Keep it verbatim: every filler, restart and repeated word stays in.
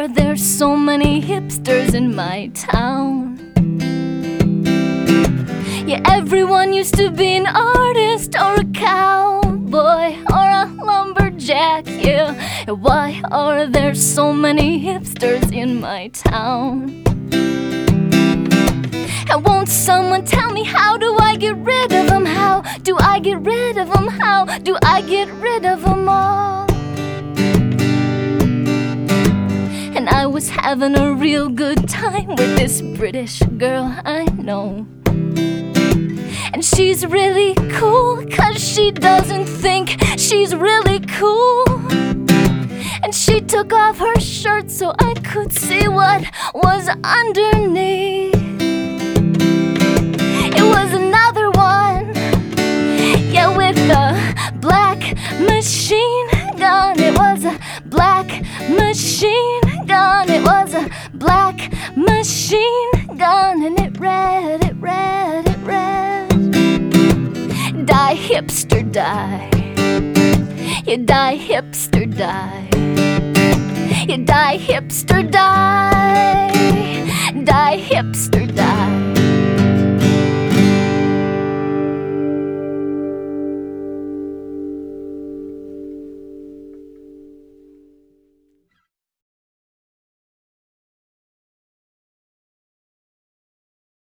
are there so many hipsters in my town? Yeah, everyone used to be an artist or a cowboy or a lumberjack, yeah. Why are there so many hipsters in my town? And won't someone tell me, how do I get rid of them? How do I get rid of them? How do I get rid of them all? And I was having a real good time with this British girl I know. And she's really cool, 'cause she doesn't think she's really cool. And she took off her shirt so I could see what was underneath. It was another one, yeah, with a black machine gun. It was a black machine gun. It was a black machine gun. And it read, it read, it read, die hipster die. You die hipster die. You die hipster die. Die hipster die.